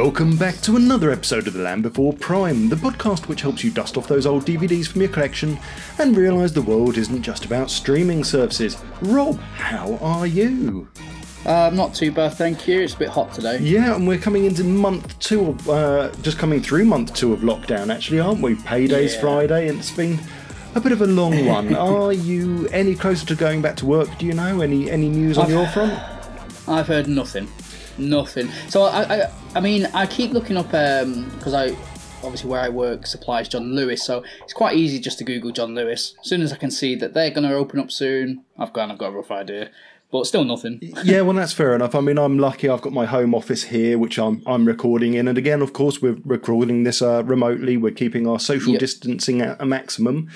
Welcome back to another episode of The Land Before Prime, the podcast which helps you dust off those old DVDs from your collection and realise the world isn't just about streaming services. Rob, how are you? Not too bad, thank you. It's a bit hot today. Yeah, and we're coming into month two of, just coming through month two of lockdown actually, aren't we? Payday's Friday, and it's been a bit of a long one. Are you any closer to going back to work, do you know? Any news on your front? I've heard nothing. So I mean, I keep looking up, because obviously where I work supplies John Lewis, so it's quite easy just to Google John Lewis. As soon as I can see that they're going to open up soon, I've got a rough idea. But still nothing. Yeah, well, that's fair enough. I mean, I'm lucky I've got my home office here, which I'm recording in. And again, of course, we're recording this remotely. We're keeping our social distancing at a maximum.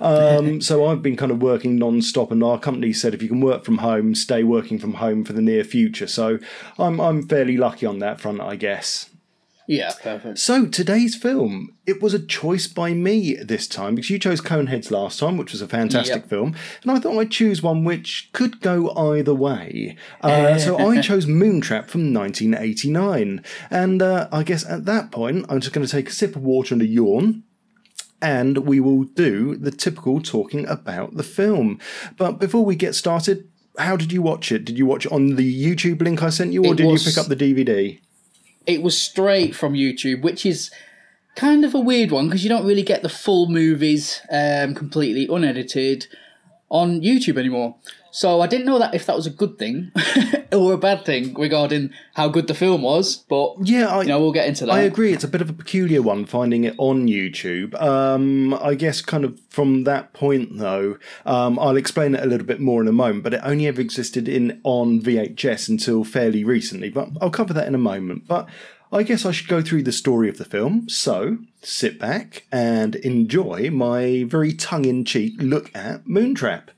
So I've been kind of working non-stop, and our company said if you can work from home, stay working from home for the near future. So I'm fairly lucky on that front, I guess. Yeah, perfect. So today's film, it was a choice by me this time, because you chose Coneheads last time, which was a fantastic film, and I thought I'd choose one which could go either way. So I chose Moontrap from 1989, and I guess at that point I'm just going to take a sip of water and a yawn, and we will do the typical talking about the film. But before we get started, how did you watch it? Did you watch it on the YouTube link I sent you, or did you pick up the DVD? It was straight from YouTube, which is kind of a weird one because you don't really get the full movies completely unedited on YouTube anymore. So I didn't know that if that was a good thing or a bad thing regarding how good the film was. But yeah, we'll get into that. I agree. It's a bit of a peculiar one finding it on YouTube. I guess kind of from that point, though, I'll explain it a little bit more in a moment, but it only ever existed on VHS until fairly recently. But I'll cover that in a moment. But I guess I should go through the story of the film. So sit back and enjoy my very tongue-in-cheek look at Moontrap.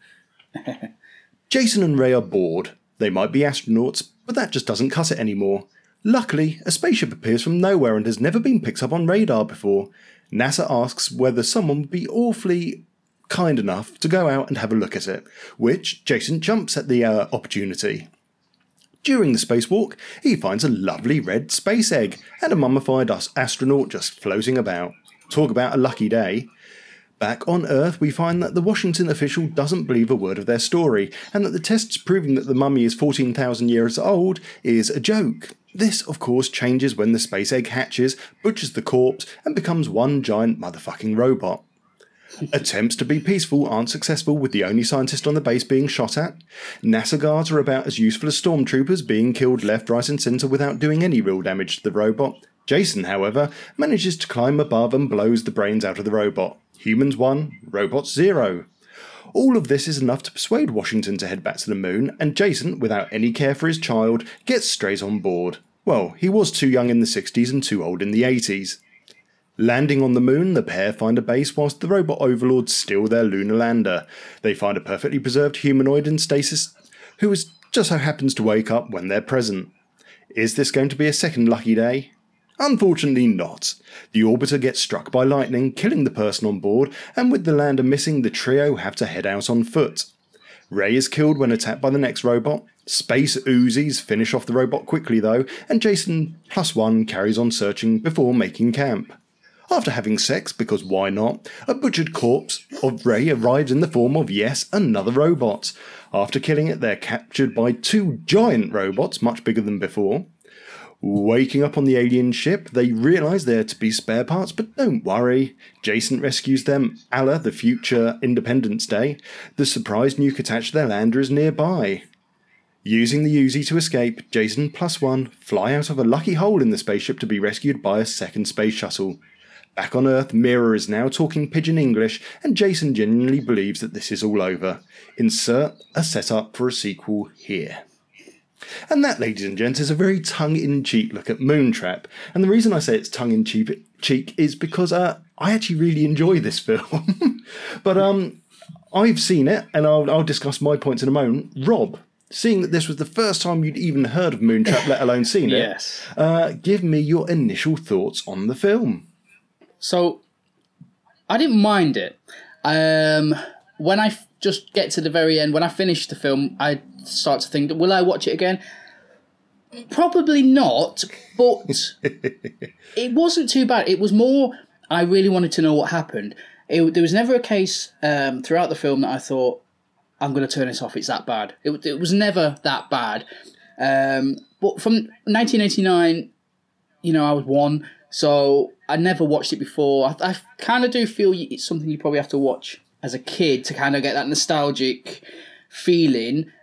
Jason and Ray are bored. They might be astronauts, but that just doesn't cut it anymore. Luckily, a spaceship appears from nowhere and has never been picked up on radar before. NASA asks whether someone would be awfully kind enough to go out and have a look at it, which Jason jumps at the opportunity. During the spacewalk, he finds a lovely red space egg and a mummified astronaut just floating about. Talk about a lucky day. Back on Earth, we find that the Washington official doesn't believe a word of their story, and that the tests proving that the mummy is 14,000 years old is a joke. This, of course, changes when the space egg hatches, butchers the corpse, and becomes one giant motherfucking robot. Attempts to be peaceful aren't successful, with the only scientist on the base being shot at. NASA guards are about as useful as stormtroopers, being killed left, right and centre without doing any real damage to the robot. Jason, however, manages to climb above and blows the brains out of the robot. Humans 1, robots 0. All of this is enough to persuade Washington to head back to the moon, and Jason, without any care for his child, gets straight on board. Well, he was too young in the 60s and too old in the 80s. Landing on the moon, the pair find a base whilst the robot overlords steal their lunar lander. They find a perfectly preserved humanoid in stasis who just so happens to wake up when they're present. Is this going to be a second lucky day? Unfortunately not. The orbiter gets struck by lightning, killing the person on board, and with the lander missing, the trio have to head out on foot. Ray is killed when attacked by the next robot. Space Uzis finish off the robot quickly though, and Jason +1 carries on searching before making camp. After having sex, because why not, a butchered corpse of Ray arrives in the form of, yes, another robot. After killing it, they're captured by 2 giant robots, much bigger than before. Waking up on the alien ship, they realise they're to be spare parts, but don't worry. Jason rescues them, a la the future Independence Day. The surprise nuke attached to their lander is nearby. Using the Uzi to escape, Jason +1 fly out of a lucky hole in the spaceship to be rescued by a second space shuttle. Back on Earth, Mira is now talking pidgin English, and Jason genuinely believes that this is all over. Insert a setup for a sequel here. And that, ladies and gents, is a very tongue-in-cheek look at Moontrap. And the reason I say it's tongue-in-cheek is because I actually really enjoy this film. But I've seen it, and I'll discuss my points in a moment. Rob, seeing that this was the first time you'd even heard of Moontrap, let alone seen it, yes. Give me your initial thoughts on the film. So, I didn't mind it. When I just get to the very end, when I finish the film, I start to think, will I watch it again? Probably not, but it wasn't too bad. It was more, I really wanted to know what happened. There was never a case throughout the film that I thought, I'm going to turn this off, it's that bad. It was never that bad. But from 1989, I was 1, so I never watched it before. I kind of do feel it's something you probably have to watch as a kid to kind of get that nostalgic feeling.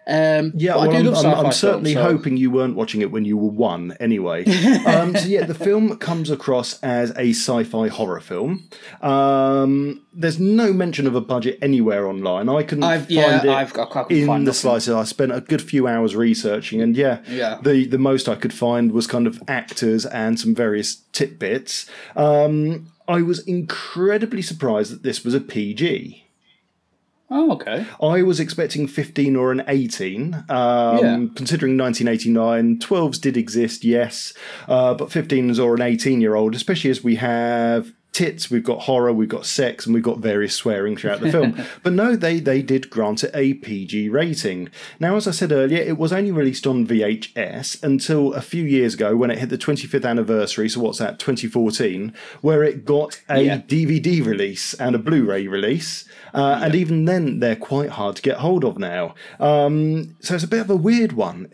I'm certainly hoping you weren't watching it when you were 1 anyway. The film comes across as a sci-fi horror film. There's no mention of a budget anywhere online. I couldn't find it in the slices. I spent a good few hours researching, and the most I could find was kind of actors and some various tidbits. I was incredibly surprised that this was a PG. Oh, okay. I was expecting 15 or an 18. Considering 1989, 12s did exist, yes, but 15s or an 18-year-old, especially as we have tits, we've got horror, we've got sex, and we've got various swearing throughout the film. But no, they did grant it a PG rating. Now, as I said earlier, it was only released on VHS until a few years ago when it hit the 25th anniversary, so what's that, 2014, where it got a DVD release and a Blu-ray release. And even then, they're quite hard to get hold of now. So it's a bit of a weird one.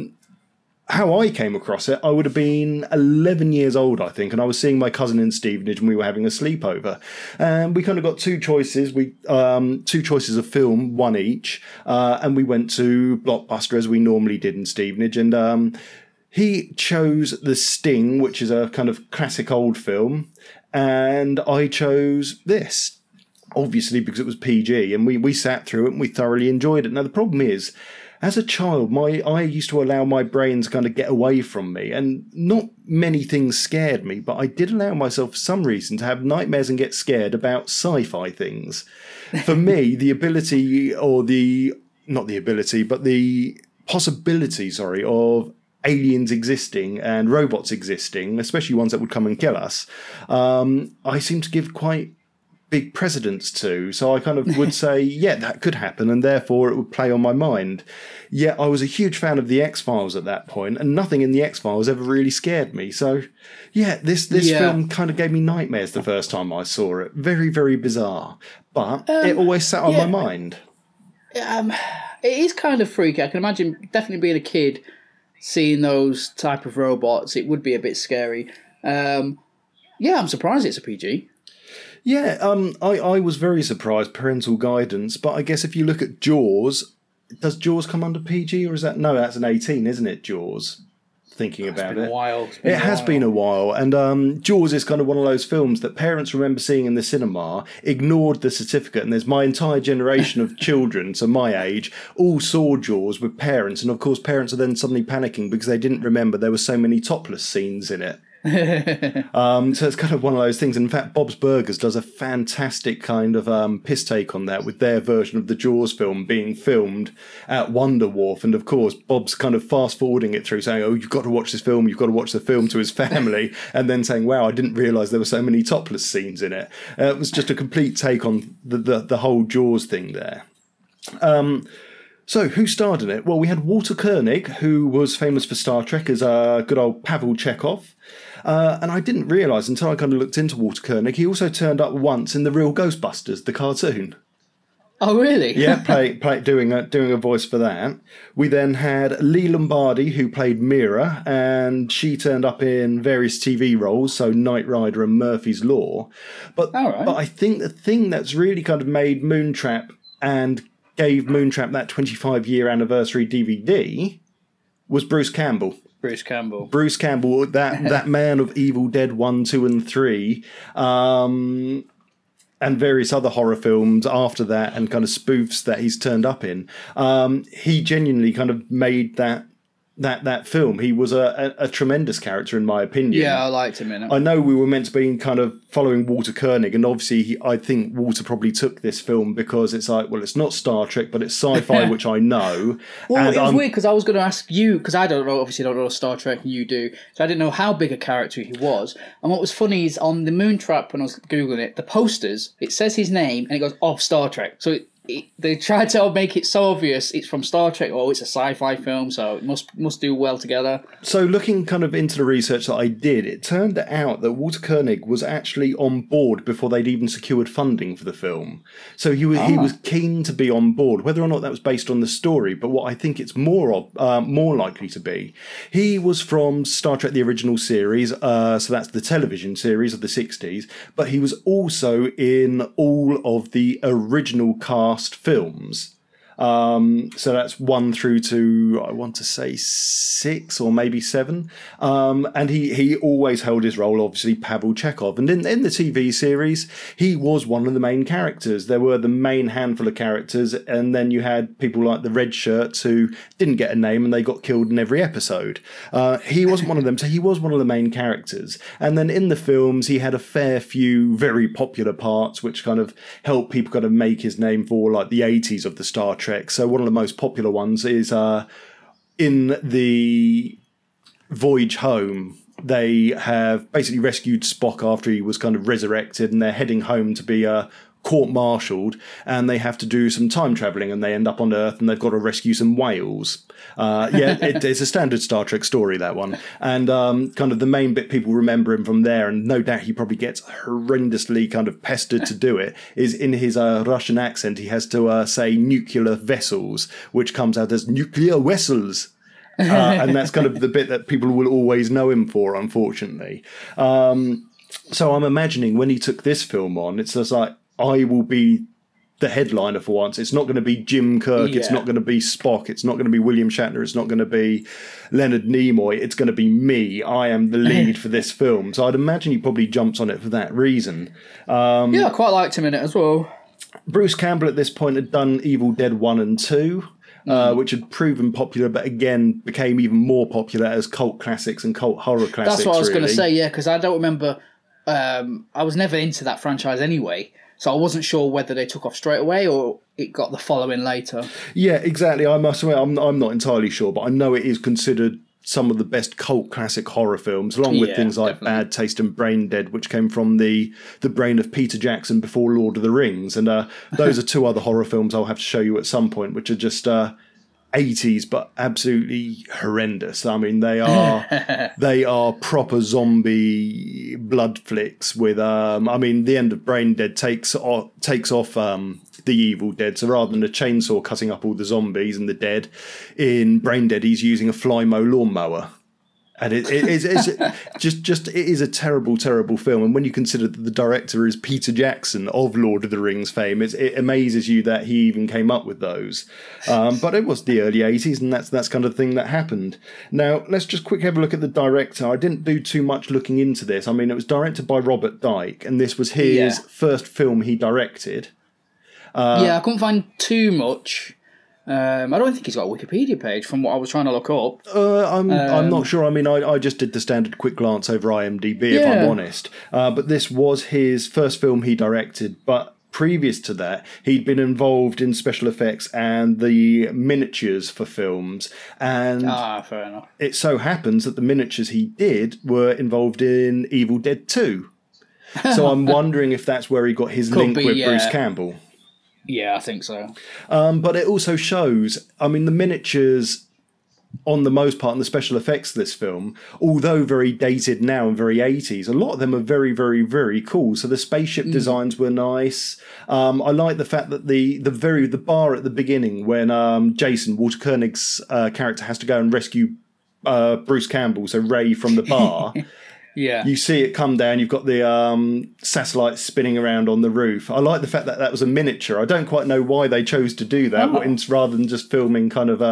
How I came across it, I would have been 11 years old, I think, and I was seeing my cousin in Stevenage, and we were having a sleepover. And we kind of got two choices. Two choices of film, one each, and we went to Blockbuster as we normally did in Stevenage. And he chose The Sting, which is a kind of classic old film, and I chose this. Obviously, because it was PG, and we sat through it and we thoroughly enjoyed it. Now, the problem is, as a child, I used to allow my brain to kind of get away from me, and not many things scared me, but I did allow myself, for some reason, to have nightmares and get scared about sci-fi things. For me, the possibility, of aliens existing and robots existing, especially ones that would come and kill us, I seem to give quite big precedence to. So I kind of would say, yeah, that could happen, and therefore it would play on my mind. Yet I was a huge fan of The X-Files at that point, and nothing in The X-Files ever really scared me. So, this film kind of gave me nightmares the first time I saw it. Very, very bizarre. But it always sat on my mind. It is kind of freaky. I can imagine definitely being a kid, seeing those type of robots, it would be a bit scary. I'm surprised it's a PG. Yeah, I was very surprised, parental guidance, but I guess if you look at Jaws, does Jaws come under PG, or is that... No, that's an 18, isn't it, Jaws? Thinking about it. It's been a while. It has been a while, and Jaws is kind of one of those films that parents remember seeing in the cinema, ignored the certificate, and there's my entire generation of children, so my age, all saw Jaws with parents, and of course parents are then suddenly panicking because they didn't remember there were so many topless scenes in it. So it's kind of one of those things. In fact, Bob's Burgers does a fantastic kind of piss take on that, with their version of the Jaws film being filmed at Wonder Wharf, and of course Bob's kind of fast forwarding it through, saying, "Oh, you've got to watch this film, you've got to watch the film," to his family, and then saying, "Wow, I didn't realise there were so many topless scenes in it." It was just a complete take on the whole Jaws thing there. So, who starred in it? Well, we had Walter Koenig, who was famous for Star Trek as good old Pavel Chekhov. And I didn't realise until I kind of looked into Walter Koenig, he also turned up once in The Real Ghostbusters, the cartoon. Oh, really? Yeah, doing a voice for that. We then had Lee Lombardi, who played Mira, and she turned up in various TV roles, so Knight Rider and Murphy's Law. But I think the thing that's really kind of made Moontrap and gave Moontrap that 25-year anniversary DVD was Bruce Campbell. Bruce Campbell, that man of Evil Dead 1, 2 and 3, and various other horror films after that, and kind of spoofs that he's turned up in. He genuinely kind of made that film. He was a tremendous character, in my opinion. Yeah, I liked him in it. I know we were meant to be kind of following Walter Koenig, and obviously I think Walter probably took this film because it's like, well, it's not Star Trek, but it's sci-fi, which I know. Well, and it was weird because I was going to ask you, because I don't know Star Trek, and you do, so I didn't know how big a character he was. And what was funny is on the Moontrap, when I was Googling it, the posters, it says his name, and it goes, Star Trek. So they tried to make it so obvious it's from Star Trek. Oh, it's a sci-fi film, so it must do well together. So looking kind of into the research that I did, it turned out that Walter Koenig was actually on board before they'd even secured funding for the film. So he was keen to be on board, whether or not that was based on the story. But what I think it's more likely to be, he was from Star Trek: The Original Series, so that's the television series of the 60s. But he was also in all of the original cast films. So that's 1 through to, I want to say 6 or maybe 7. And he always held his role, obviously, Pavel Chekhov. And in the TV series, he was one of the main characters. There were the main handful of characters, and then you had people like the Red Shirts who didn't get a name and they got killed in every episode. He wasn't one of them, so he was one of the main characters. And then in the films, he had a fair few very popular parts, which kind of helped people kind of make his name for like the 80s of the Star Trek. So one of the most popular ones is in the Voyage Home. They have basically rescued Spock after he was kind of resurrected, and they're heading home to be court-martialed, and they have to do some time travelling, and they end up on Earth, and they've got to rescue some whales. It's a standard Star Trek story, that one. And kind of the main bit people remember him from there, and no doubt he probably gets horrendously kind of pestered to do it, is in his Russian accent, he has to say nuclear vessels, which comes out as nuclear vessels. And that's kind of the bit that people will always know him for, unfortunately. So I'm imagining when he took this film on, it's just like, I will be the headliner for once. It's not going to be Jim Kirk. Yeah. It's not going to be Spock. It's not going to be William Shatner. It's not going to be Leonard Nimoy. It's going to be me. I am the lead for this film. So I'd imagine he probably jumps on it for that reason. I quite liked him in it as well. Bruce Campbell at this point had done Evil Dead 1 and 2. Which had proven popular, but again became even more popular as cult classics and cult horror classics. That's what I was going to say, yeah, because I don't remember. I was never into that franchise anyway, so I wasn't sure whether they took off straight away or it got the following later. Yeah, exactly. I must admit, I'm not entirely sure, but I know it is considered some of the best cult classic horror films, along with things like definitely. Bad Taste and Brain Dead, which came from the brain of Peter Jackson before Lord of the Rings. And those are two other horror films I'll have to show you at some point, which are just 80s, but absolutely horrendous. I mean, they are proper zombie blood flicks with, the end of Brain Dead takes off the Evil Dead. So rather than a chainsaw cutting up all the zombies and the dead, in Brain Dead he's using a Flymo lawnmower. And it is a terrible, terrible film. And when you consider that the director is Peter Jackson of Lord of the Rings fame, it amazes you that he even came up with those. But it was the early 80s, and that's kind of thing that happened. Now, let's just quickly have a look at the director. I didn't do too much looking into this. I mean, it was directed by Robert Dyke, and this was his first film he directed. I couldn't find too much. I don't think he's got a Wikipedia page from what I was trying to look up. I'm not sure. I mean, I just did the standard quick glance over IMDb, if I'm honest. But this was his first film he directed. But previous to that, he'd been involved in special effects and the miniatures for films. And fair enough. It so happens that the miniatures he did were involved in Evil Dead 2. So I'm wondering if that's where he got his link with Bruce Campbell. Yeah, I think so. But it also shows, I mean, the miniatures, on the most part, and the special effects of this film, although very dated now and very 80s, a lot of them are very, very, very cool. So the spaceship designs were nice. I like the fact that the bar at the beginning when Jason, Walter Koenig's character, has to go and rescue Bruce Campbell, so Ray, from the bar. Yeah, you see it come down. You've got the satellites spinning around on the roof. I like the fact that that was a miniature. I don't quite know why they chose to do that, rather than just filming kind of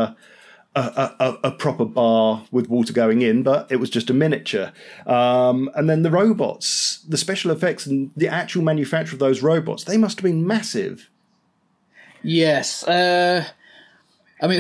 a proper bar with water going in, but it was just a miniature. And then the robots, the special effects and the actual manufacture of those robots, they must have been massive. Yes. I mean,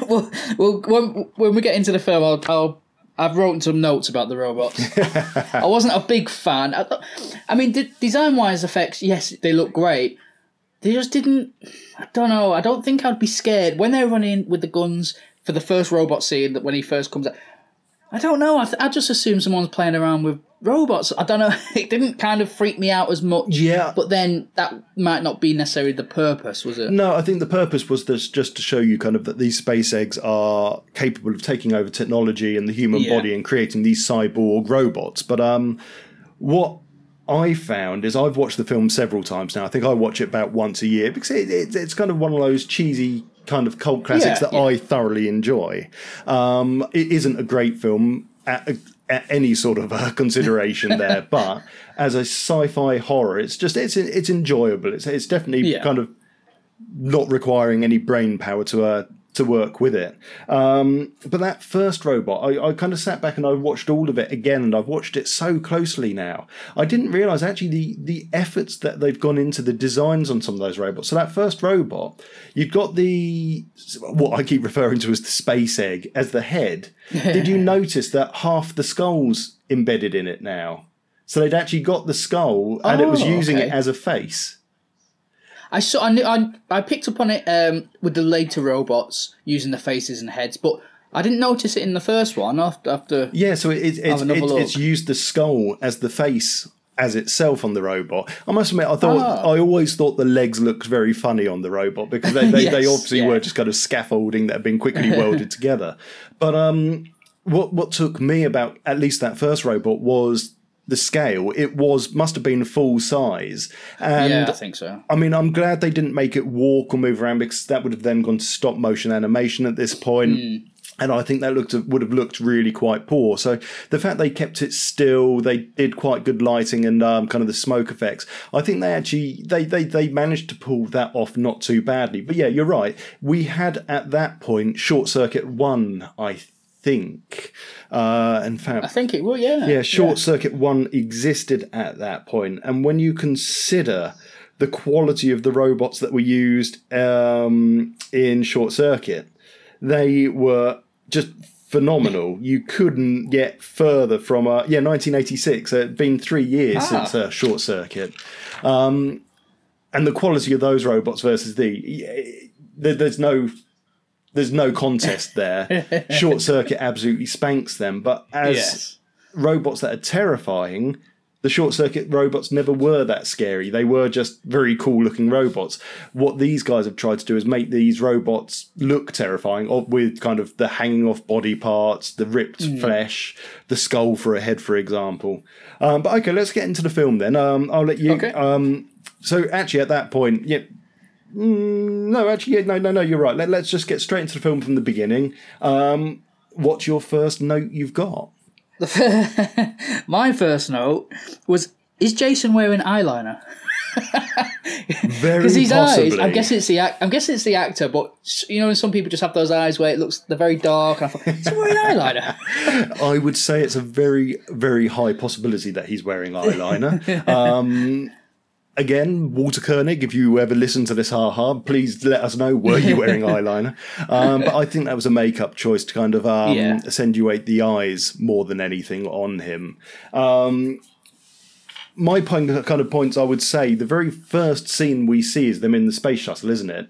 well, when we get into the film, I've written some notes about the robots. I wasn't a big fan. I mean, design-wise effects, yes, they look great. They just didn't... I don't know. I don't think I'd be scared. When they're running with the guns for the first robot scene, that when he first comes out, I don't know. I just assume someone's playing around with robots. I don't know. It didn't kind of freak me out as much. Yeah. But then that might not be necessarily the purpose, was it? No, I think the purpose was just to show you kind of that these space eggs are capable of taking over technology and the human body and creating these cyborg robots. But what I found is I've watched the film several times now. I think I watch it about once a year because it's kind of one of those cheesy kind of cult classics that I thoroughly enjoy. It isn't a great film at any sort of consideration there, but as a sci-fi horror, it's enjoyable. It's definitely kind of not requiring any brain power to work with it. But that first robot, I kind of sat back and I watched all of it again, and I've watched it so closely now. I didn't realise actually the efforts that they've gone into the designs on some of those robots. So that first robot, you've got what I keep referring to as the space egg as the head. Did you notice that half the skull's embedded in it now? So they'd actually got the skull and it was using it as a face. I picked up on it with the later robots using the faces and heads, but I didn't notice it in the first one. After so it's used the skull as the face as itself on the robot. I must admit, I always thought the legs looked very funny on the robot because they obviously were just kind of scaffolding that had been quickly welded together. But what took me about at least that first robot was the scale. It must have been full size. And I think so. I mean, I'm glad they didn't make it walk or move around because that would have then gone to stop motion animation at this point. And I think that would have looked really quite poor. So the fact they kept it still, they did quite good lighting and kind of the smoke effects. I think they actually they managed to pull that off not too badly. But yeah, you're right. We had at that point Short Circuit 1, I think. In fact, I think it will, yeah. Short Circuit 1 existed at that point. And when you consider the quality of the robots that were used in Short Circuit, they were just phenomenal. You couldn't get further from 1986. It had been 3 years since Short Circuit. And the quality of those robots versus there's no contest there. Short Circuit absolutely spanks them. But as robots that are terrifying, the Short Circuit robots never were that scary. They were just very cool looking robots. What these guys have tried to do is make these robots look terrifying with kind of the hanging off body parts, the ripped flesh, the skull for a head, for example. But okay, let's get into the film then. I'll let you... Okay. So actually at that point... No, you're right. Let's just get straight into the film from the beginning. What's your first note you've got? My first note was, is Jason wearing eyeliner? Very his possibly. Eyes, I'm guessing it's the actor, but you know, some people just have those eyes where they're very dark. And I thought, is he wearing eyeliner? I would say it's a very, very high possibility that he's wearing eyeliner. Again, Walter Koenig, if you ever listen to this, please let us know, were you wearing eyeliner? But I think that was a make-up choice to kind of accentuate the eyes more than anything on him. My kind of points, I would say, the very first scene we see is them in the space shuttle, isn't it?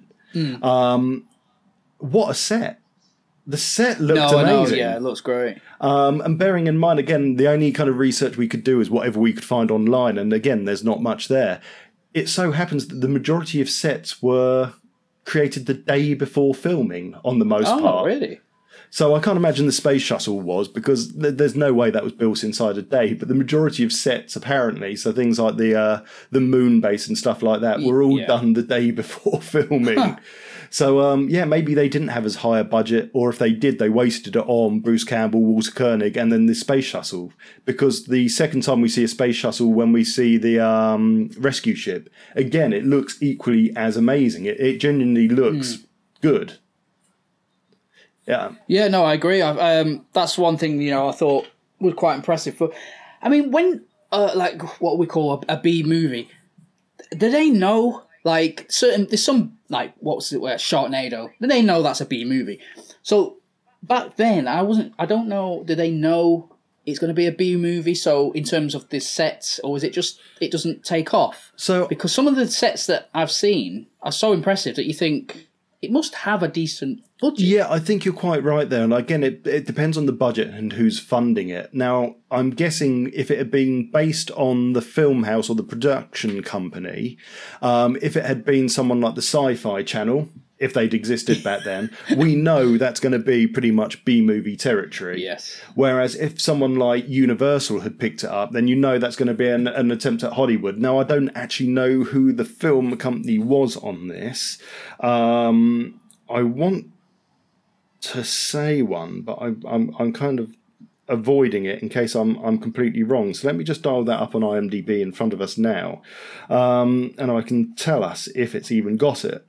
What a set. The set looked amazing. Yeah, it looks great. And bearing in mind, again, the only kind of research we could do is whatever we could find online. And again, there's not much there. It so happens that the majority of sets were created the day before filming on the most part. Oh, really? So I can't imagine the space shuttle was, because there's no way that was built inside a day. But the majority of sets, apparently, so things like the moon base and stuff like that, were all done the day before filming. So, maybe they didn't have as high a budget, or if they did, they wasted it on Bruce Campbell, Walter Koenig, and then the space shuttle. Because the second time we see a space shuttle, when we see the rescue ship, again, it looks equally as amazing. It genuinely looks good. Yeah. Yeah, no, I agree. That's one thing, I thought was quite impressive. When, what we call a B movie, do they know... there's some, Sharknado. They know that's a B movie. So, back then, I don't know, do they know it's going to be a B movie? So, in terms of the sets, or is it just, it doesn't take off? So, because some of the sets that I've seen are so impressive that you think, it must have a decent budget. Yeah, I think you're quite right there. And again, it depends on the budget and who's funding it. Now, I'm guessing if it had been based on the film house or the production company, if it had been someone like the Sci-Fi Channel, if they'd existed back then, we know that's going to be pretty much B-movie territory. Yes. Whereas if someone like Universal had picked it up, then you know that's going to be an attempt at Hollywood. Now, I don't actually know who the film company was on this. I want to say one, but I'm kind of avoiding it in case I'm completely wrong. So let me just dial that up on IMDb in front of us now, and I can tell us if it's even got it.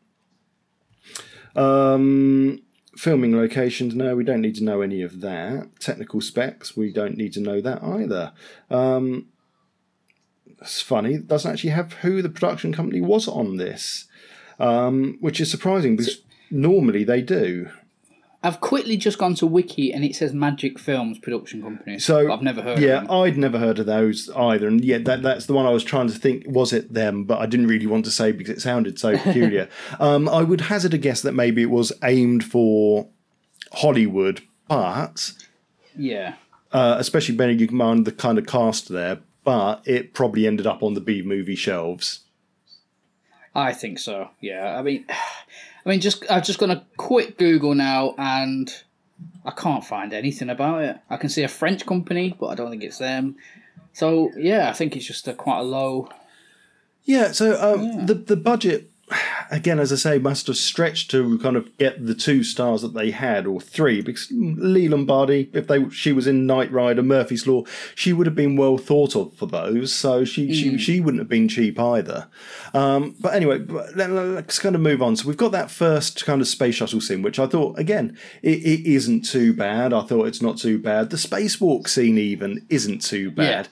Filming locations, no, we don't need to know any of that. Technical specs, we don't need to know that either. It's funny, it doesn't actually have who the production company was on this, which is surprising because normally they do. I've quickly just gone to Wiki and it says Magic Films production company. So I've never heard of yeah, them. I'd never heard of those either. And yeah, that's the one I was trying to think, was it them? But I didn't really want to say because it sounded so peculiar. I would hazard a guess that maybe it was aimed for Hollywood, but yeah, especially bearing in mind the kind of cast there, but it probably ended up on the B-movie shelves. I think so. Yeah, I mean, I'm just going to quick Google now, and I can't find anything about it. I can see a French company, but I don't think it's them. So yeah, I think it's just quite a low. Yeah. So the budget, again, as I say, must have stretched to kind of get the 2 stars that they had, or 3, because Lee Lombardi, if she was in Knight Rider, Murphy's Law, she would have been well thought of for those, so she wouldn't have been cheap either. But anyway, let's kind of move on. So we've got that first kind of space shuttle scene, which I thought, again, it isn't too bad. I thought it's not too bad. The spacewalk scene even isn't too bad.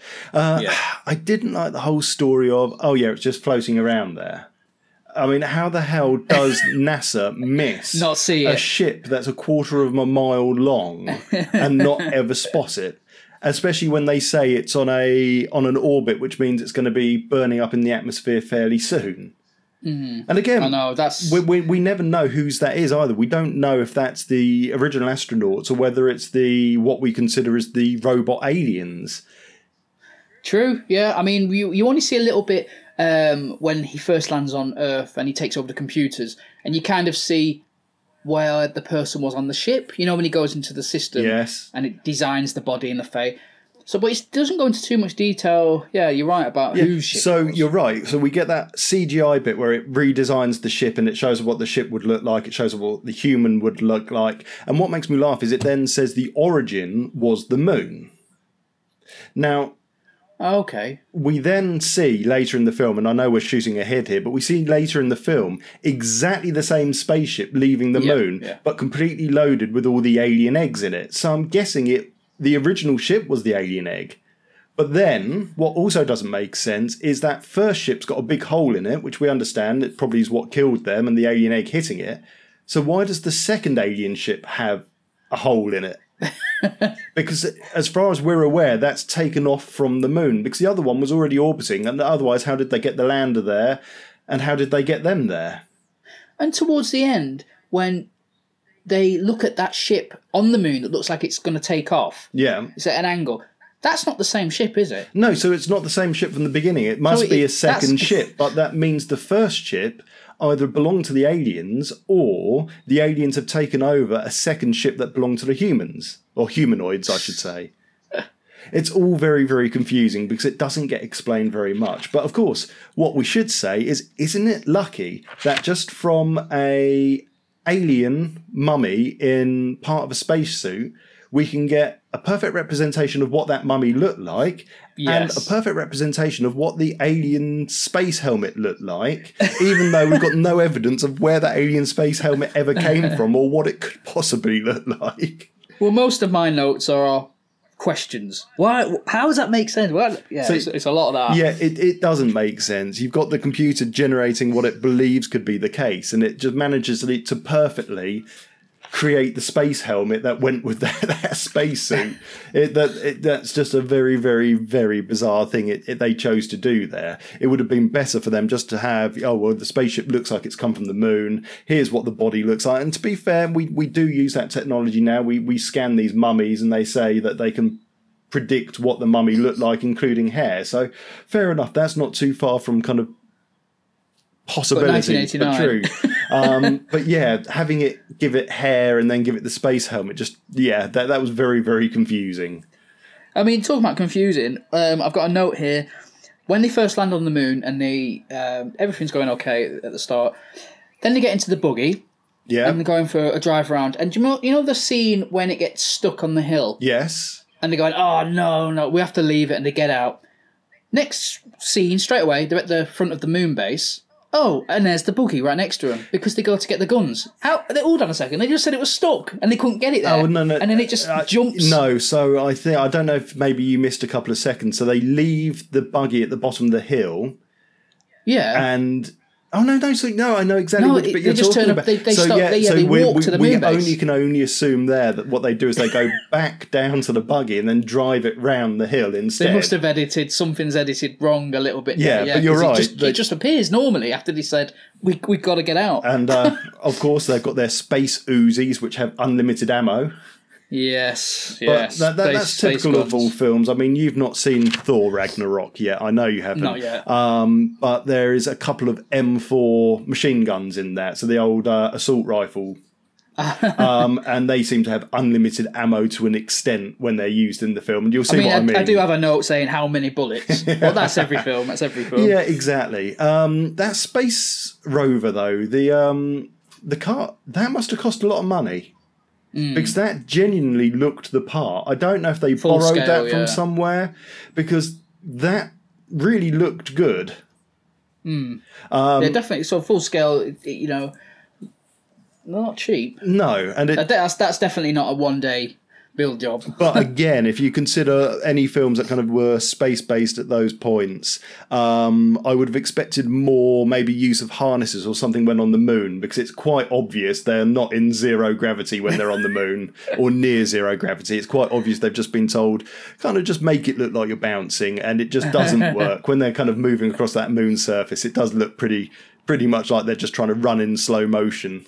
I didn't like the whole story of, it's just floating around there. I mean, how the hell does NASA miss not see a ship that's a quarter of a mile long and not ever spot it? Especially when they say it's on an orbit, which means it's going to be burning up in the atmosphere fairly soon. Mm-hmm. And again, I know, that's... we never know whose that is either. We don't know if that's the original astronauts or whether it's what we consider as the robot aliens. True, yeah. I mean, you only see a little bit when he first lands on Earth and he takes over the computers, and you kind of see where the person was on the ship. You know, when he goes into the system, yes, and it designs the body and the face. So, but it doesn't go into too much detail. Yeah, you're right about whose ship. So you're right. So we get that CGI bit where it redesigns the ship and it shows what the ship would look like. It shows what the human would look like. And what makes me laugh is it then says the origin was the moon. Now, okay. We then see later in the film, and I know we're shooting ahead here, but we see later in the film exactly the same spaceship leaving the moon, but completely loaded with all the alien eggs in it. So I'm guessing the original ship was the alien egg. But then, what also doesn't make sense is that first ship's got a big hole in it, which we understand it probably is what killed them and the alien egg hitting it. So why does the second alien ship have a hole in it? Because as far as we're aware, that's taken off from the moon, because the other one was already orbiting, and otherwise how did they get the lander there, and how did they get them there? And towards the end, when they look at that ship on the moon that looks like it's going to take off, it's at an angle, that's not the same ship, is it? No, so it's not the same ship from the beginning. It must be a second ship, but that means the first ship either belonged to the aliens or the aliens have taken over a second ship that belonged to the humans, or humanoids, I should say. It's all very, very confusing because it doesn't get explained very much. But of course, what we should say is, isn't it lucky that just from a alien mummy in part of a spacesuit, we can get a perfect representation of what that mummy looked like, and a perfect representation of what the alien space helmet looked like, even though we've got no evidence of where that alien space helmet ever came from or what it could possibly look like. Well, most of my notes are questions. Why? How does that make sense? Well, so, it's a lot of that. Yeah, it doesn't make sense. You've got the computer generating what it believes could be the case, and it just manages to perfectly create the space helmet that went with that spacesuit. That's just a very, very, very bizarre thing they chose to do there. It would have been better for them just to have, the spaceship looks like it's come from the moon. Here's what the body looks like. And to be fair, we do use that technology now. We scan these mummies and they say that they can predict what the mummy looked like, including hair. So fair enough. That's not too far from kind of possibility, but true. But yeah, having it give it hair and then give it the space helmet, that was very, very confusing. I mean, talking about confusing, I've got a note here. When they first land on the moon and everything's going okay at the start, then they get into the buggy. Yeah. And they're going for a drive around. And you know the scene when it gets stuck on the hill? Yes. And they're going, oh, no, we have to leave it, and they get out. Next scene, straight away, they're at the front of the moon base. Oh, and there's the buggy right next to them, because they go to get the guns. Hold on a second, they just said it was stuck, and they couldn't get it there. Oh, no. And then it just jumps. No, so I don't know if maybe you missed a couple of seconds. So they leave the buggy at the bottom of the hill. Yeah. And... Oh, no, so I know exactly what you're talking about. They walk to the moon base. You can only assume there that what they do is they go back down to the buggy and then drive it round the hill instead. They must have something's edited wrong a little bit. Yeah, but you're right. It just appears normally after they said, we've got to get out. And, of course, they've got their space Uzis, which have unlimited ammo. Yes. But that's typical of all films. I mean, you've not seen Thor Ragnarok yet. I know you haven't. Not yet. But there is a couple of M4 machine guns in that. So the old assault rifle. And they seem to have unlimited ammo to an extent when they're used in the film. And you'll see what I mean. I do have a note saying how many bullets. Well, that's every film. Yeah, exactly. That space rover, though, the car, that must have cost a lot of money. Because that genuinely looked the part. I don't know if they borrowed that from somewhere, because that really looked good. Definitely. So full scale, not cheap. No, and that's definitely not a one-day build job. But again, if you consider any films that kind of were space-based at those points, I would have expected more maybe use of harnesses or something when on the moon, because it's quite obvious they're not in zero gravity when they're on the moon or near zero gravity. It's quite obvious they've just been told, kind of just make it look like you're bouncing, and it just doesn't work. When they're kind of moving across that moon surface, it does look pretty much like they're just trying to run in slow motion.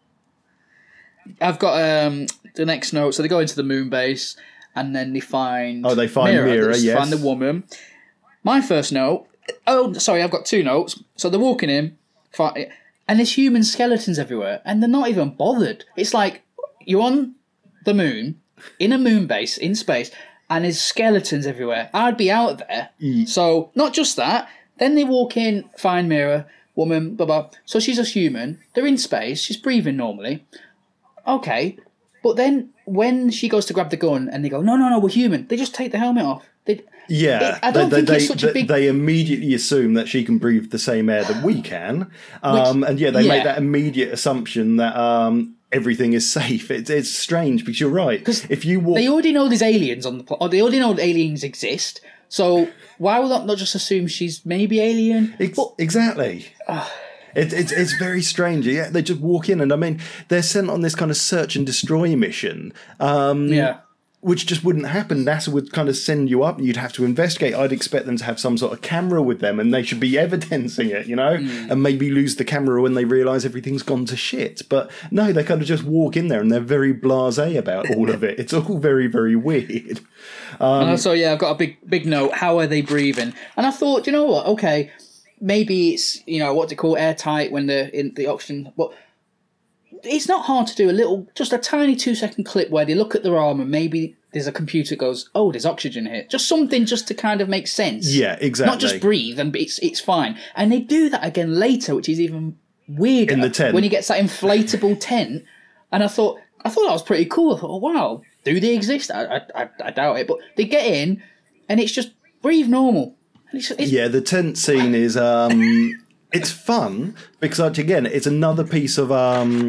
I've got the next note. So they go into the moon base, and then they find... Oh, they find Mira, yes. Find the woman. My first note... Oh, sorry, I've got two notes. So they're walking in, and there's human skeletons everywhere, and they're not even bothered. It's like, you're on the moon, in a moon base, in space, and there's skeletons everywhere. I'd be out there. So, not just that. Then they walk in, find Mira, woman, blah, blah. So she's a human. They're in space. She's breathing normally. Okay, but then when she goes to grab the gun and they go, no, we're human, they just take the helmet off. I don't think it's such a big... They immediately assume that she can breathe the same air that we can. They make that immediate assumption that everything is safe. It's strange, because you're right. Because if you walk... They already know there's aliens on the planet, or they already know that aliens exist, so why would that not just assume she's maybe alien? Exactly. It's very strange. Yeah, they just walk in, and I mean, they're sent on this kind of search and destroy mission. Which just wouldn't happen. NASA would kind of send you up, and you'd have to investigate. I'd expect them to have some sort of camera with them, and they should be evidencing it, and maybe lose the camera when they realise everything's gone to shit. But no, they kind of just walk in there, and they're very blasé about all of it. It's all very, very weird. So I've got a big note. How are they breathing? And I thought, you know what? Okay. Maybe it's, what they call airtight when they're in the oxygen. But it's not hard to do just a tiny 2-second clip where they look at their arm and maybe there's a computer that goes, oh, there's oxygen here. Just something just to kind of make sense. Yeah, exactly. Not just breathe, and it's fine. And they do that again later, which is even weirder. In the tent. When he gets that inflatable tent. And I thought that was pretty cool. I thought, oh, wow, do they exist? I doubt it. But they get in and it's just breathe normal. The tent scene is it's fun because again it's another piece of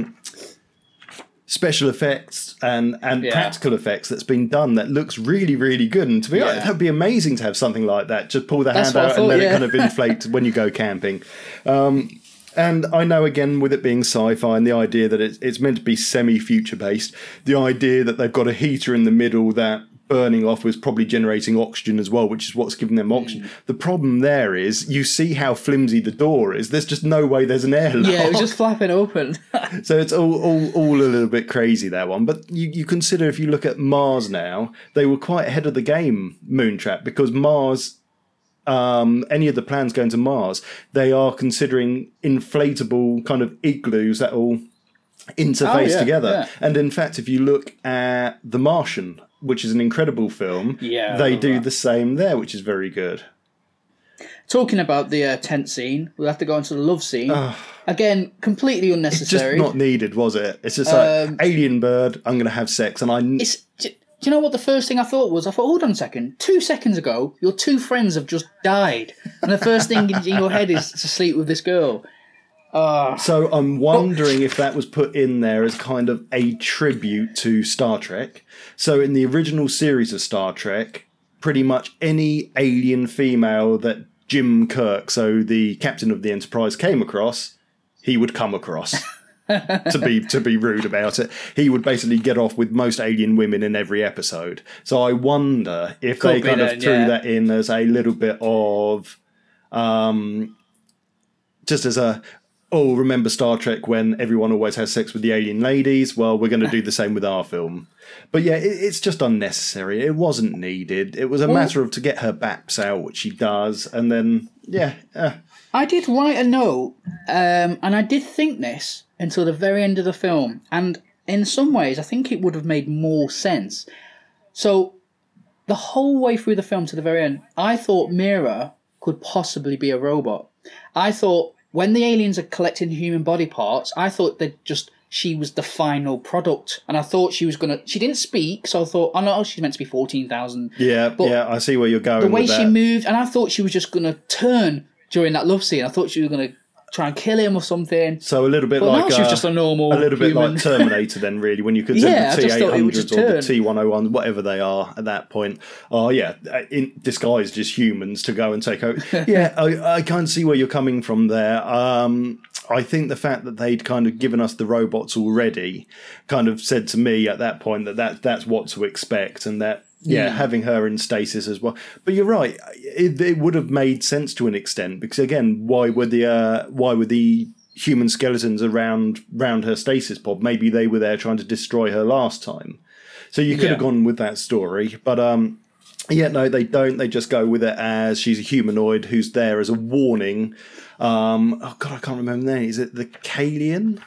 special effects and practical effects that's been done that looks really, really good. And to be honest, that'd be amazing to have something like that. Just pull the hand out and let it kind of inflate when you go camping. And I know, again, with it being sci-fi and the idea that it's meant to be semi-future based, the idea that they've got a heater in the middle that burning off was probably generating oxygen as well, which is what's giving them oxygen. The problem there is you see how flimsy the door is. There's just no way there's an airlock. Yeah, it was just flapping open. So it's all a little bit crazy, that one. But you consider, if you look at Mars now, they were quite ahead of the game, Moontrap, because Mars... any of the plans going to Mars, they are considering inflatable kind of igloos that will interface together. Yeah. And in fact, if you look at The Martian, which is an incredible film, they do the same there, which is very good. Talking about the tent scene, we'll have to go into the love scene. Again, completely unnecessary. It's just not needed, was it? It's just like, alien bird, I'm going to have sex, and do you know what the first thing I thought was? I thought, hold on a second. 2 seconds ago, your 2 friends have just died. And the first thing in your head is to sleep with this girl. So I'm wondering if that was put in there as kind of a tribute to Star Trek. So in the original series of Star Trek, pretty much any alien female that Jim Kirk, so the captain of the Enterprise, came across, he would come across. to be rude about it, he would basically get off with most alien women in every episode. So I wonder if they kind of threw that in as a little bit of, just as a, remember Star Trek when everyone always has sex with the alien ladies? Well, we're going to do the same with our film. But yeah, it's just unnecessary. It wasn't needed. It was a matter of to get her baps out, which she does, and then I did write a note, and I did think this until the very end of the film. And in some ways, I think it would have made more sense. So the whole way through the film to the very end, I thought Mira could possibly be a robot. I thought when the aliens are collecting human body parts, I thought she was the final product. And I thought she didn't speak, so I thought, oh no, she's meant to be 14,000. Yeah, I see where you're going with that. The way she moved, and I thought she was just going to turn during that love scene. I thought she was going to try and kill him or something. So a little bit she was just a normal bit human. Like Terminator then, really, when you consider the T-800s or the T-101s, whatever they are at that point. Disguised as humans to go and take over. Yeah, I kind of see where you're coming from there. I think the fact that they'd kind of given us the robots already kind of said to me at that point that's what to expect, and that having her in stasis as well. But you're right, it would have made sense to an extent, because again, why were the human skeletons around her stasis pod? Maybe they were there trying to destroy her last time. So you could have gone with that story, but no, they don't. They just go with it as she's a humanoid who's there as a warning. I can't remember the name. Is it the Kalian?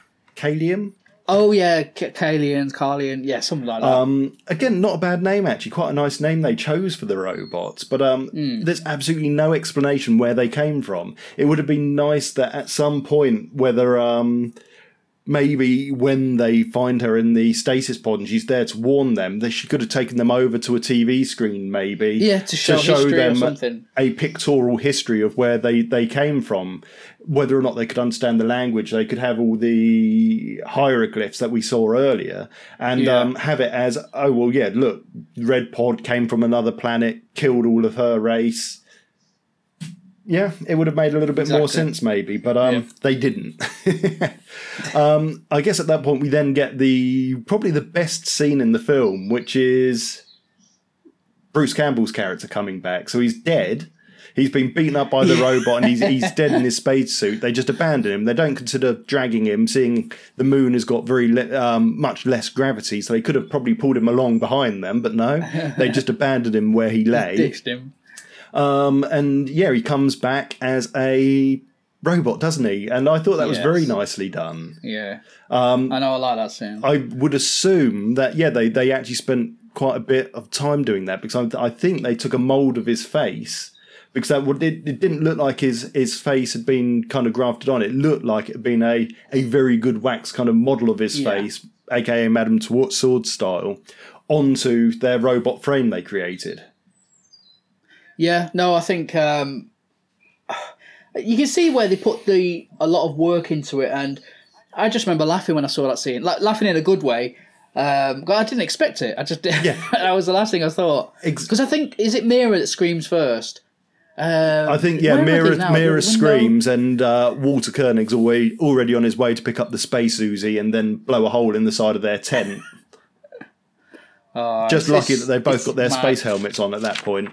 Oh yeah, Kalian, yeah, something like that. Again, not a bad name actually. Quite a nice name they chose for the robots, but there's absolutely no explanation where they came from. It would have been nice that at some point, whether maybe when they find her in the stasis pod and she's there to warn them, that she could have taken them over to a TV screen, maybe. Yeah, to show them a pictorial history of where they came from. Whether or not they could understand the language, they could have all the hieroglyphs that we saw earlier and have it as, look, Red Pod came from another planet, killed all of her race. Yeah, it would have made a little bit more sense maybe, but they didn't. I guess at that point we then get probably the best scene in the film, which is Bruce Campbell's character coming back. So he's dead. He's been beaten up by the robot and he's dead in his spacesuit. They just abandon him. They don't consider dragging him, seeing the moon has got very much less gravity, so they could have probably pulled him along behind them, but no. They just abandoned him where he lay. Ditched him. He comes back as a robot, doesn't he? And I thought that was very nicely done. Yeah. I know, I like that scene. I would assume that, they actually spent quite a bit of time doing that, because I think they took a mould of his face, because it didn't look like his face had been kind of grafted on. It looked like it had been a very good wax kind of model of his face, aka Madame Sword style, onto their robot frame they created. Yeah, no, I think you can see where they put a lot of work into it, and I just remember laughing when I saw that scene, laughing in a good way. I didn't expect it. I just that was the last thing I thought, because I think, is it Mira that screams first? I think, where are they Mira now? The window? screams, and Walter Koenig's already on his way to pick up the Space Uzi and then blow a hole in the side of their tent. Just lucky that they've both got their space helmets on at that point.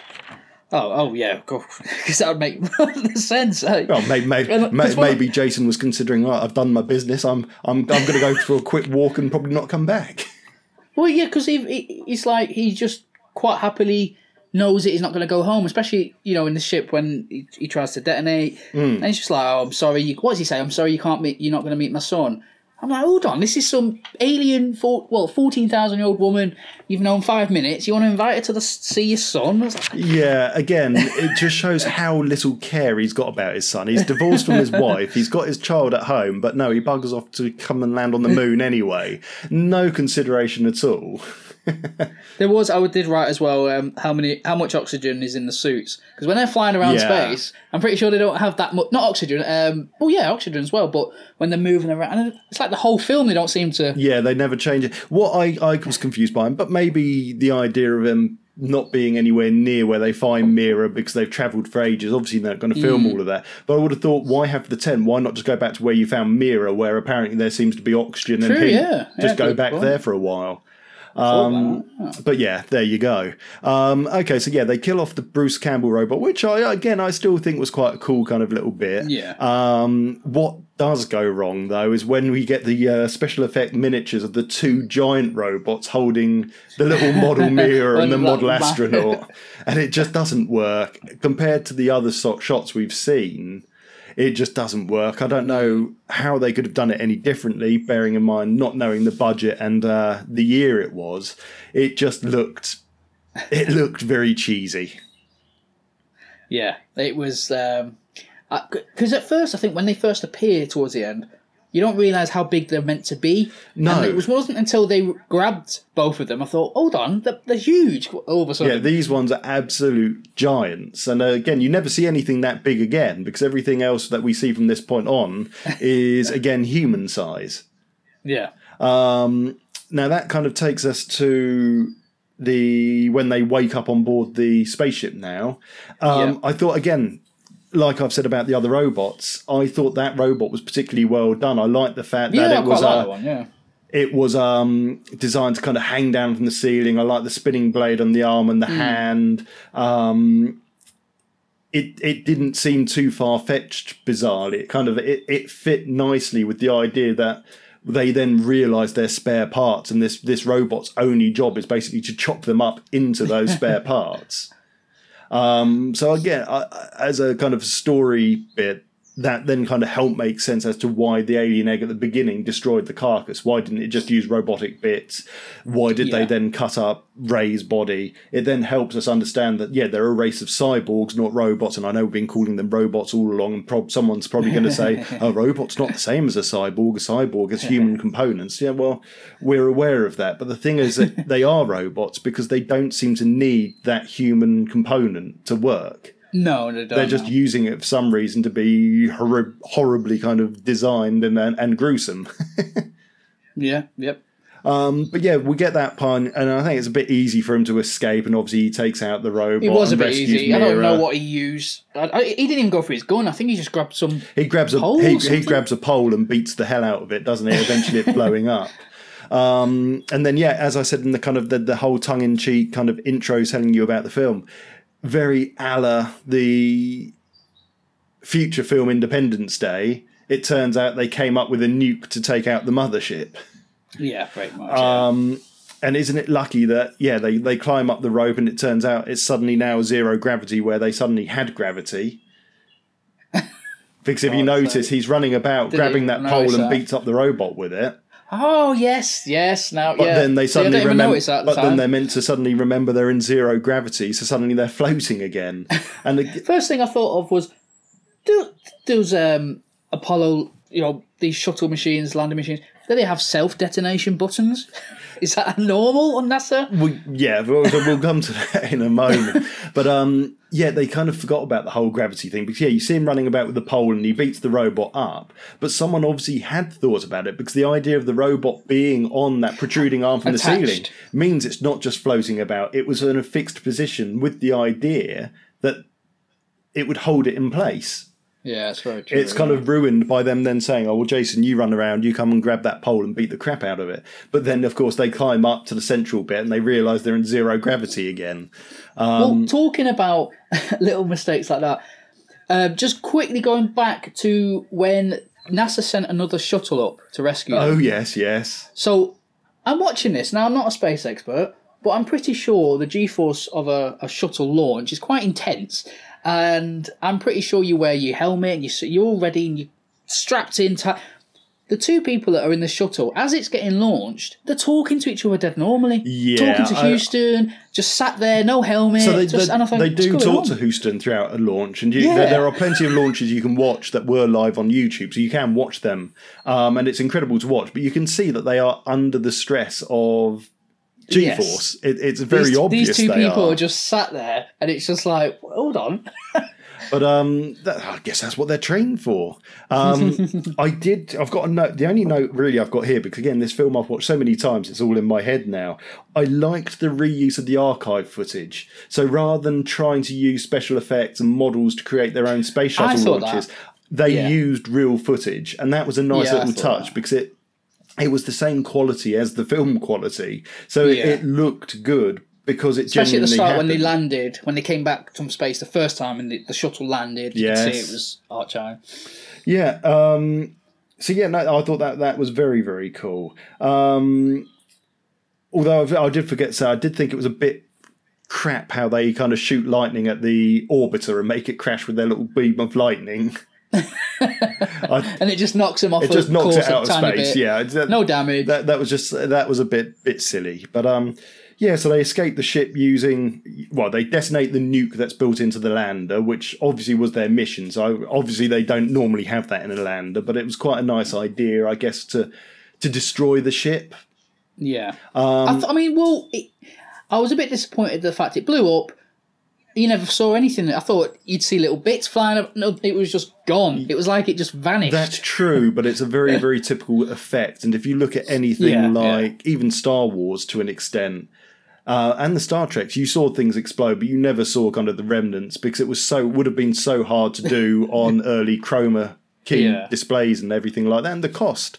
Oh yeah, because that would make sense. Well, maybe Jason was considering, I've done my business. I'm going to go for a quick walk and probably not come back. Well, yeah, because he's like, he just quite happily knows that he's not going to go home, especially, in the ship when he tries to detonate. And he's just like, oh, I'm sorry. What does he say? I'm sorry you're not going to meet my son. I'm like, hold on, this is some alien, 14,000-year-old woman you've known 5 minutes. You want to invite her to see your son? Yeah, again, it just shows how little care he's got about his son. He's divorced from his wife. He's got his child at home, but no, he buggers off to come and land on the moon anyway. No consideration at all. I did write as well how much oxygen is in the suits, because when they're flying around space, I'm pretty sure they don't have that much. Not oxygen, oxygen as well. But when they're moving around, it's like the whole film they don't seem to. Yeah, they never change it. What I was confused by him, but maybe the idea of him not being anywhere near where they find Mira because they've travelled for ages. Obviously, they're not going to film all of that. But I would have thought, why have the tent? Why not just go back to where you found Mira, where apparently there seems to be oxygen and heat? Just go back there for a while. But yeah, there you go. Okay, so they kill off the Bruce Campbell robot, which I still think was quite a cool kind of little bit. Yeah. What does go wrong though is when we get the special effect miniatures of the two giant robots holding the little model Mira and the model astronaut, and it just doesn't work compared to the other shots we've seen. It just doesn't work. I don't know how they could have done it any differently, bearing in mind not knowing the budget and the year it was. It just looked very cheesy. Yeah, it was. Because at first, I think when they first appear towards the end, you don't realise how big they're meant to be. No. And it wasn't until they grabbed both of them, I thought, hold on, they're huge all of a sudden. Yeah, these ones are absolute giants. And again, you never see anything that big again, because everything else that we see from this point on is, again, human size. Yeah. Now, that kind of takes us to when they wake up on board the spaceship now. I thought, again, like I've said about the other robots, I thought that robot was particularly well done. I like the fact that it was designed to kind of hang down from the ceiling. I like the spinning blade on the arm and the hand. It didn't seem too far-fetched, bizarrely. It kind of it fit nicely with the idea that they then realised their spare parts, and this robot's only job is basically to chop them up into those spare parts. So again, as a kind of story bit, that then kind of helped make sense as to why the alien egg at the beginning destroyed the carcass. Why didn't it just use robotic bits? Why did they then cut up Ray's body? It then helps us understand that, they're a race of cyborgs, not robots. And I know we've been calling them robots all along, and someone's probably going to say, a robot's not the same as a cyborg. A cyborg has human components. Yeah, well, we're aware of that. But the thing is that they are robots because they don't seem to need that human component to work. No, they don't. They're just using it for some reason to be horribly kind of designed and gruesome. Yep. But we get that pun, and I think it's a bit easy for him to escape, and obviously he takes out the robot. It was a bit Mira. easy. I don't know what he used. He didn't even go for his gun. I think he just grabbed some. He grabs a pole. He grabs a pole and beats the hell out of it, doesn't he? Eventually, it blowing up. And then, as I said in the kind of the whole tongue-in-cheek kind of intro telling you about the film. Very a la the future film Independence Day, it turns out they came up with a nuke to take out the mothership. Yeah, pretty much. And isn't it lucky that, they climb up the rope and it turns out it's suddenly now zero gravity where they suddenly had gravity. Because if you notice, he's running about grabbing that pole and beats up the robot with it. Oh, yes. Now, but then they suddenly remember. But then they're meant to suddenly remember they're in zero gravity, so suddenly they're floating again. And the first thing I thought of was, does Apollo, these shuttle machines, landing machines, do they have self-detonation buttons? Is that normal on NASA? We'll come to that in a moment. But they kind of forgot about the whole gravity thing. Because you see him running about with the pole and he beats the robot up. But someone obviously had thought about it, because the idea of the robot being on that protruding arm from the ceiling means it's not just floating about. It was in a fixed position with the idea that it would hold it in place. Yeah, it's very true. It's kind of ruined by them then saying, oh, well, Jason, you run around, you come and grab that pole and beat the crap out of it. But then, of course, they climb up to the central bit and they realise they're in zero gravity again. Well, talking about little mistakes like that, just quickly going back to when NASA sent another shuttle up to rescue them. Oh, yes. So I'm watching this. Now, I'm not a space expert, but I'm pretty sure the G-force of a shuttle launch is quite intense. And I'm pretty sure you wear your helmet and you're all ready and you're strapped in tight. The two people that are in the shuttle, as it's getting launched, they're talking to each other dead normally. Yeah, talking to Houston, just sat there, no helmet. So and I think, they do talk on? to Houston throughout a launch, and there are plenty of launches you can watch that were live on YouTube, so you can watch them, and it's incredible to watch. But you can see that they are under the stress of G-force. Yes. It's very obvious. These two people are just sat there, and it's just like, hold on. But I guess that's what they're trained for. I've got a note. The only note really I've got here, because again, this film I've watched so many times, it's all in my head now. I liked the reuse of the archive footage. So rather than trying to use special effects and models to create their own space shuttle launches, they used real footage, and that was a nice little touch because it was the same quality as the film quality, so it looked good. Because it especially at the start happened. when they landed, when they came back from space the first time and the shuttle landed, you could see it was archive. Yeah. I thought that was very, very cool. Although I did forget to say, I did think it was a bit crap how they kind of shoot lightning at the orbiter and make it crash with their little beam of lightning. And it just knocks him off. It just knocks it out of space. Bit. Yeah, no damage. That was a bit silly, but so they escape the ship they detonate the nuke that's built into the lander, which obviously was their mission. So obviously they don't normally have that in a lander, but it was quite a nice idea, I guess, to destroy the ship. Yeah. I was a bit disappointed the fact it blew up. You never saw anything. I thought you'd see little bits flying up. No, it was just gone. It was like it just vanished. That's true, but it's a very, very typical effect. And if you look at anything even Star Wars to an extent, and the Star Treks, you saw things explode, but you never saw kind of the remnants because it would have been so hard to do on early chroma key displays and everything like that, and the cost.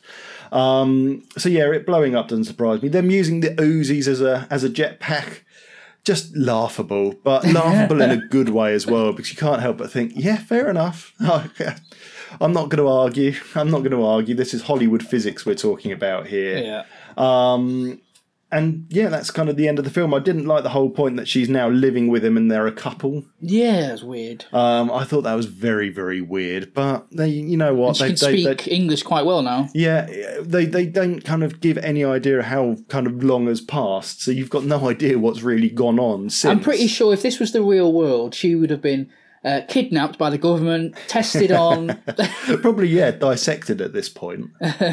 It blowing up doesn't surprise me. Them using the Uzis as a jetpack, just laughable, but laughable in a good way as well, because you can't help but think, yeah, fair enough. I'm not going to argue. This is Hollywood physics we're talking about here. Yeah. That's kind of the end of the film. I didn't like the whole point that she's now living with him and they're a couple. Yeah, it's weird. I thought that was very, very weird. But you know what? She can speak English quite well now. Yeah, they don't kind of give any idea how kind of long has passed, so you've got no idea what's really gone on since. I'm pretty sure if this was the real world, she would have been kidnapped by the government, tested on. Probably, dissected at this point.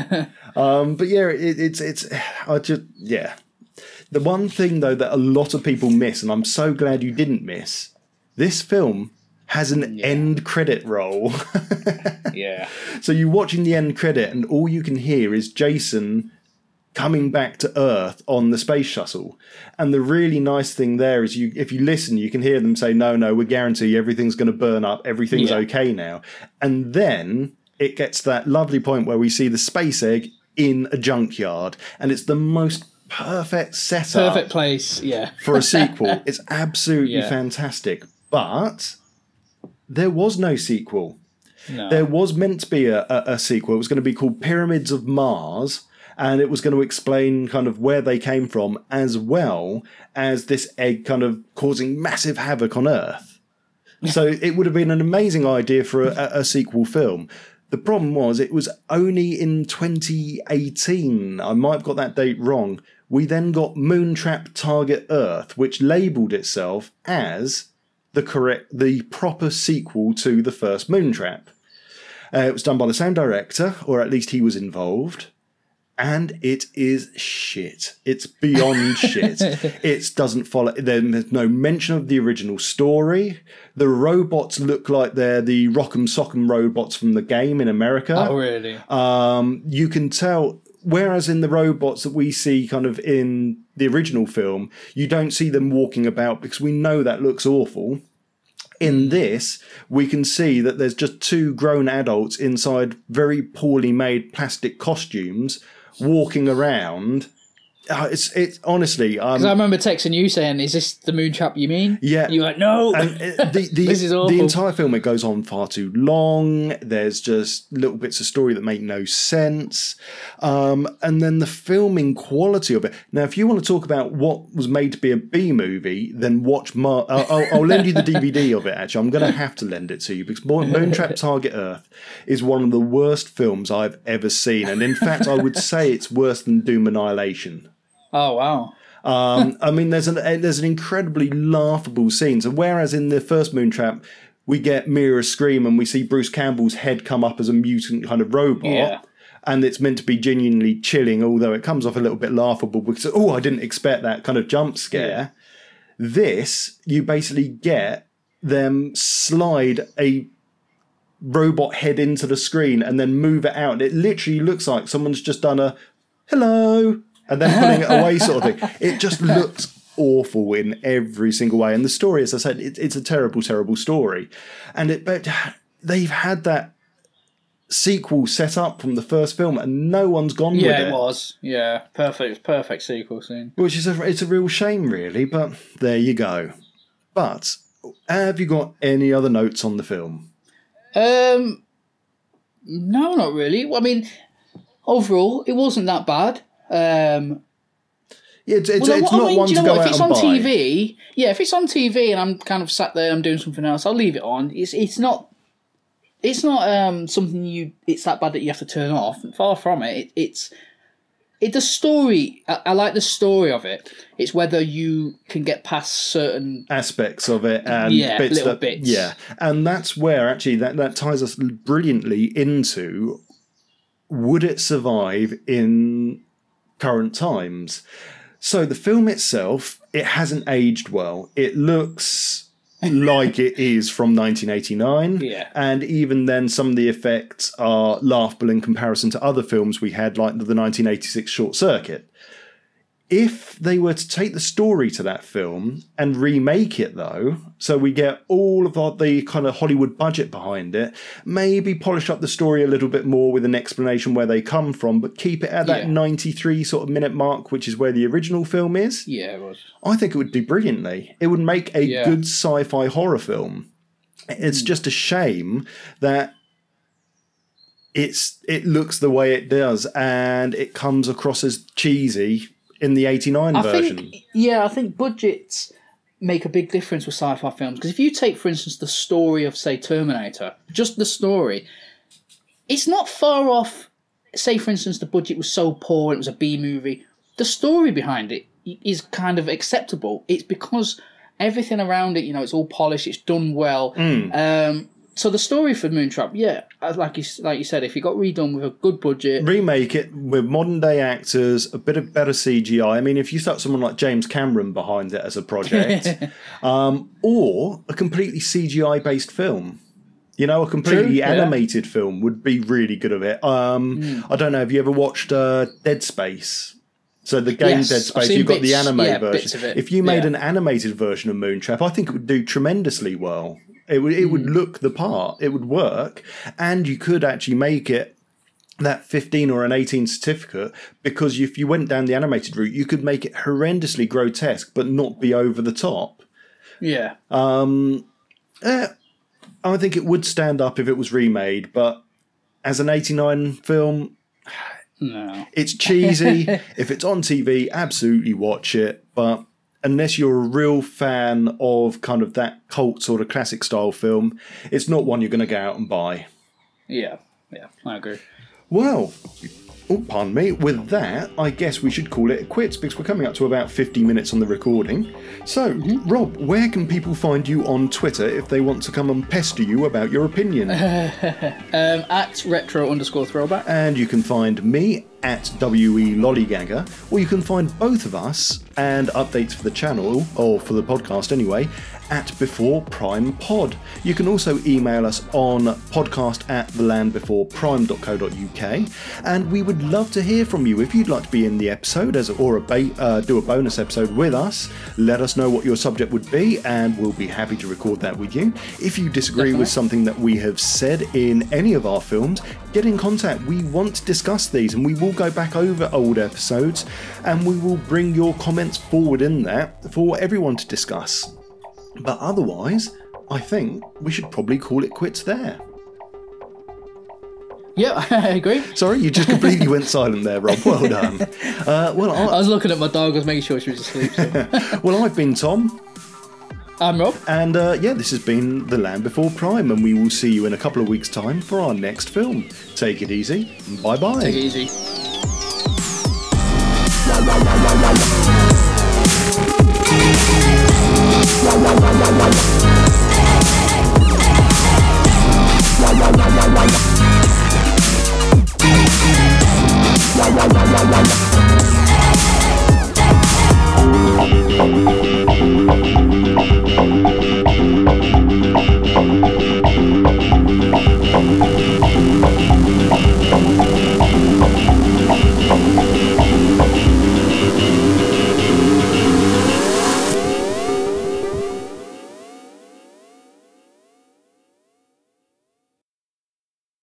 The one thing, though, that a lot of people miss, and I'm so glad you didn't miss, this film has an end credit roll. Yeah. So you're watching the end credit, and all you can hear is Jason coming back to Earth on the space shuttle. And the really nice thing there is if you listen, you can hear them say, no, we guarantee you everything's going to burn up, everything's okay now. And then it gets to that lovely point where we see the space egg in a junkyard, and it's the most perfect setup. Perfect place, for a sequel. It's absolutely fantastic. But there was no sequel. No. There was meant to be a sequel. It was going to be called Pyramids of Mars, and it was going to explain kind of where they came from, as well as this egg kind of causing massive havoc on Earth. So it would have been an amazing idea for a sequel film. The problem was it was only in 2018, I might have got that date wrong, we then got Moontrap Target Earth, which labelled itself as the proper sequel to the first Moontrap. It was done by the same director, or at least he was involved, and it is shit. It's beyond shit. It doesn't follow. There's no mention of the original story. The robots look like they're the Rock'em Sock'em robots from the game in America. Oh, really? You can tell. Whereas in the robots that we see kind of in the original film, you don't see them walking about because we know that looks awful. In this, we can see that there's just two grown adults inside very poorly made plastic costumes walking around. It's honestly. Because I remember texting you saying, "Is this the Moontrap you mean?" Yeah, you were like, "No." And this is awful. The entire film, it goes on far too long. There's just little bits of story that make no sense, and then the filming quality of it. Now, if you want to talk about what was made to be a B movie, then watch. I'll lend you the DVD of it. Actually, I'm going to have to lend it to you because Moontrap Target Earth is one of the worst films I've ever seen, and in fact, I would say it's worse than Doom Annihilation. Oh, wow. I mean, there's an incredibly laughable scene. So whereas in the first Moontrap, we get Mira scream and we see Bruce Campbell's head come up as a mutant kind of robot, and it's meant to be genuinely chilling, although it comes off a little bit laughable because, I didn't expect that kind of jump scare. Yeah. This, you basically get them slide a robot head into the screen and then move it out. It literally looks like someone's just done a hello and then pulling it away sort of thing. It just looks awful in every single way. And the story, as I said, it's a terrible, terrible story. But they've had that sequel set up from the first film and no one's gone with it. Yeah, it was. Yeah, perfect sequel scene. Which is it's a real shame, really, but there you go. But have you got any other notes on the film? No, not really. I mean, overall, it wasn't that bad. It's not one to go out and buy. If it's on TV, if it's on TV and I'm kind of sat there, I'm doing something else, I'll leave it on. It's not something it's that bad that you have to turn off. Far from it. It's the story. I like the story of it. It's whether you can get past certain aspects of it and bits. Yeah, and that's where actually that ties us brilliantly into would it survive in current times? So the film itself, it hasn't aged well. It looks like it is from 1989. Yeah. And even then, some of the effects are laughable in comparison to other films we had, like the 1986 Short Circuit. If they were to take the story to that film and remake it, though, so we get all of the kind of Hollywood budget behind it, maybe polish up the story a little bit more with an explanation where they come from, but keep it at that 93 sort of minute mark, which is where the original film is. Yeah, it was. I think it would do brilliantly. It would make a good sci-fi horror film. It's just a shame that it looks the way it does and it comes across as cheesy in the 89 version. I think budgets make a big difference with sci-fi films. Because if you take, for instance, the story of, say, Terminator, just the story, it's not far off. Say, for instance, the budget was so poor, it was a B movie. The story behind it is kind of acceptable. It's because everything around it, it's all polished, it's done well. So the story for Moontrap, like you said, if it got redone with a good budget, remake it with modern day actors, a bit of better CGI. I mean, if you start someone like James Cameron behind it as a project, or a completely CGI based film. A completely animated film would be really good of it. I don't know. Have you ever watched Dead Space? So the game Dead Space, you've got the anime version. If you made an animated version of Moontrap, I think it would do tremendously well. It would look the part. It would work. And you could actually make it that 15 or an 18 certificate because if you went down the animated route, you could make it horrendously grotesque but not be over the top. Yeah. I think it would stand up if it was remade, but as an 89 film, no. It's cheesy. If it's on TV, absolutely watch it. But unless you're a real fan of kind of that cult sort of classic style film, it's not one you're going to go out and buy. Yeah, I agree. Well, pardon me. With that, I guess we should call it quits because we're coming up to about 50 minutes on the recording. So, Rob, where can people find you on Twitter if they want to come and pester you about your opinion? At retro_throwback. And you can find me at WE Lollygagger, or you can find both of us and updates for the channel, or for the podcast anyway, at Before Prime Pod. You can also email us on podcast@thelandbeforeprime.co.uk, and we would love to hear from you. If you'd like to be in the episode do a bonus episode with us, let us know what your subject would be, and we'll be happy to record that with you. If you disagree with something that we have said in any of our films, get in contact. We want to discuss these, and we will go back over old episodes, and we will bring your comments forward in that for everyone to discuss. But otherwise, I think we should probably call it quits there. Yeah, I agree. Sorry, you just completely went silent there, Rob. Well done. I was looking at my dog. I was making sure she was asleep. So. Well, I've been Tom. I'm Rob. And this has been The Land Before Prime, and we will see you in a couple of weeks' time for our next film. Take it easy. Bye-bye. Take it easy.